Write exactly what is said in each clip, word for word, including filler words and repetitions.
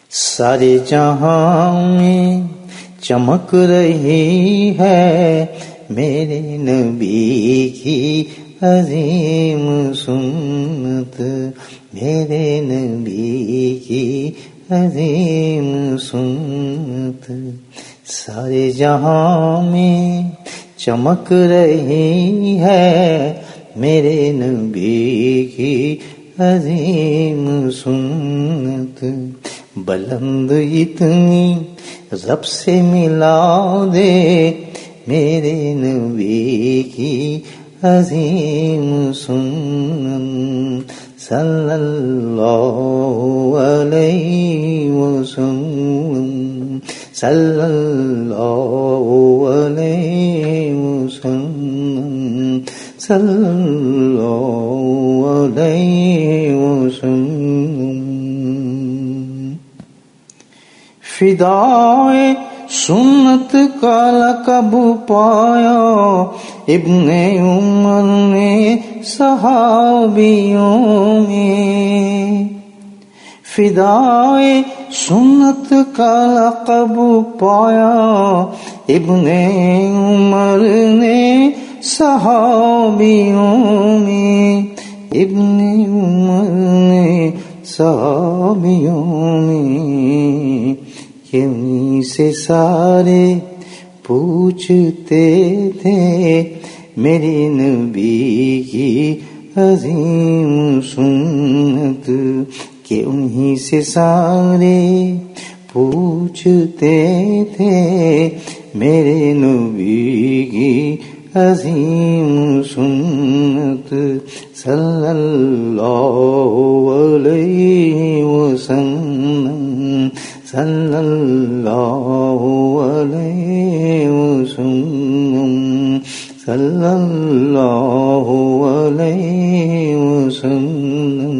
سارے جہاں میں چمک رہی ہے میرے نبی کی عظیم سنت، میرے نبی کی عظیم سنت. سارے جہاں میں چمک رہی ہے میرے نبی کی عظیم سنت. بلند اتنی رب سے ملا دے میرے نبی کی عظیم سنت. صلی اللہ علیہ وسلم، صلی اللہ علیہ وسلم، صلی اللہ علیہ وسلم. فدائے سنت کا لقب پایا ابن عمر نے صحابیوں میں. فدائے سنت کا لقب پایا ابن عمر نے صحابیوں میں، ابن عمر نے صحابیوں میں. کہیں سے سارے پوچھتے تھے میرے نبی کی عظیم سنت، کہ انہی سے سارے پوچھتے تھے میرے نبی کی عظیم سنت. صلی اللہ علیہ وسلم، صلی اللہ علیہ وسلم، صلی اللہ علیہ وسلم.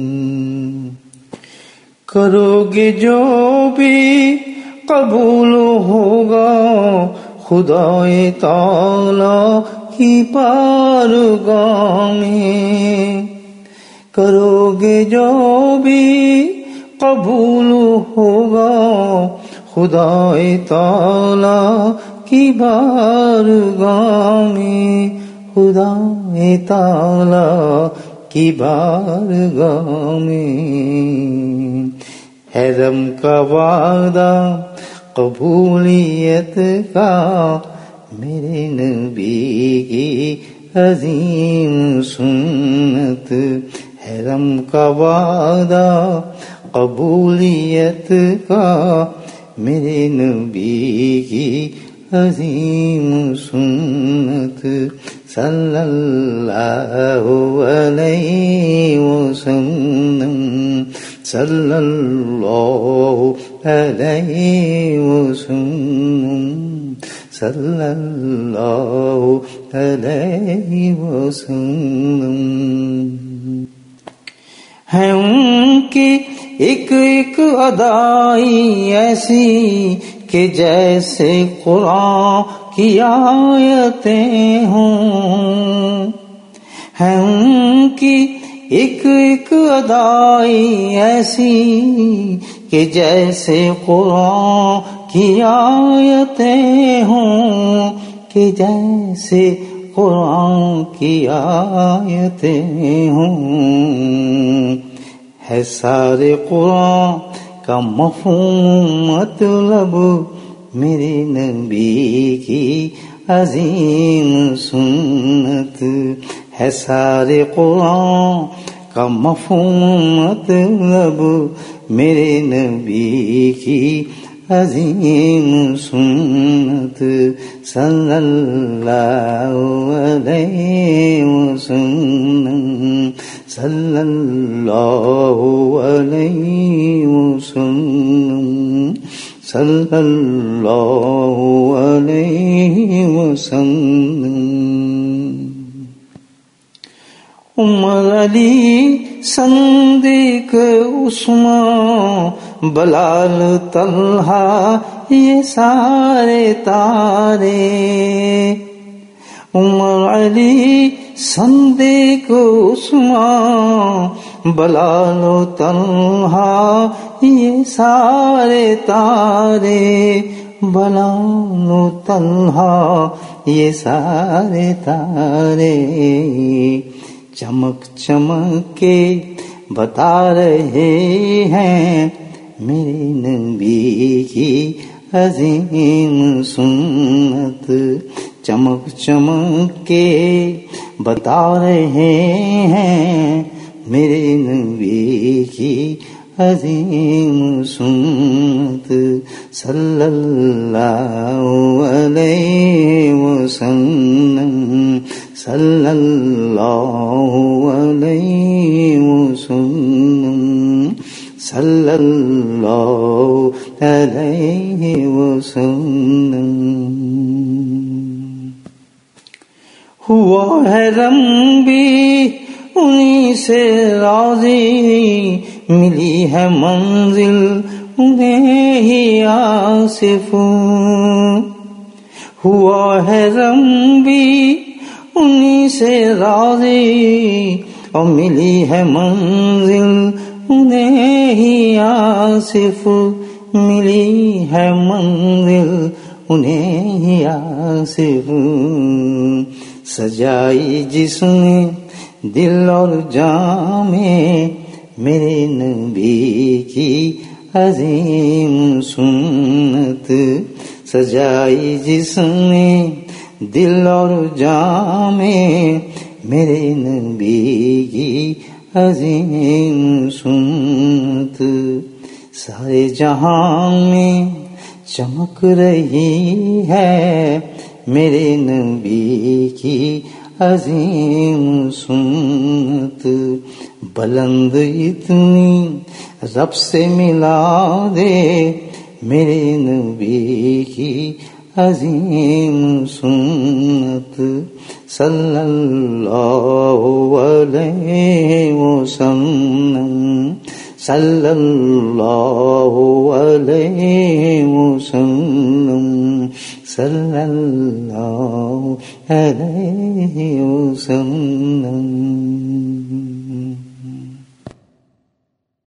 کرو گے جو بھی قبول ہوگا خدائے تعالی کی بارگاہ میں. کرو گے جو بھی قبول ہوگا خدائے تعالی کی بارگاہ میں، خدائے تعالی کی بارگاہ میں. حرم کا وعدہ قبولیت کا میرے نبی کی عظیم سنت. حرم کا وعدہ قبولیت کا میرے نبی کی عظیم سنت. صلی اللہ علیہ وسلم، صلی اللہ علیہ وسلم، صلی اللہ علیہ وسلم. ہے ان کی ایک ایک ادائی ایسی کہ جیسے قرآن کی آیتیں ہوں. ہے ان کی ایک ایک ادائی ایسی کہ جیسے قرآن کی آیتیں ہوں، کہ جیسے قرآن کی آیتیں ہوں. ہے سارے قرآن کا مفہوم مطلب میرے نبی کی عظیم سنت. ہے سارے قرآن کا مفہوم مطلب میرے نبی کی عظیم سنت. صلی اللہ علیہ وسلم، صلی اللہ علیہ وسلم، صلی اللہ علیہ وسلم. عمر، علی، صدیق، عثمان، بلال، طلحہ، یہ سارے تارے. عمر، علی، صندوق عثمان، بلال و طلحہ یہ سارے تارے، بلال و طلحہ یہ سارے تارے، چمک چمک کے بتا رہے ہیں میرے نبی کی عظیم سنت، چمک چمک کے بتا رہے ہیں میرے نبی کی عظیم سنت، صلی اللہ علیہ وسلم، صلی اللہ علیہ وسلم، صلی اللہ علیہ وسلم۔ ہوا ہے رم بھی انہی سے راضی، ملی ہے منزل انہیں ہی آصف، ہوا ہے رم بھی انہی سے راضی، اور ملی ہے منزل انہیں ہی آصف، ملی ہے منزل انہیں ہی آصف، سجائی جس نے دل اور جاں میں میرے نبی کی عظیم سنت، سجائی جس نے دل اور جاں میں میرے نبی کی عظیم سنت، سارے جہاں میں چمک رہی ہے میرے نبی کی عظیم سنت، بلند اتنی رب سے ملا دے میرے نبی کی عظیم سنت، صلی اللہ علیہ وسلم، صلی اللہ علیہ وسلم، صلی اللہ علیہ وسلم۔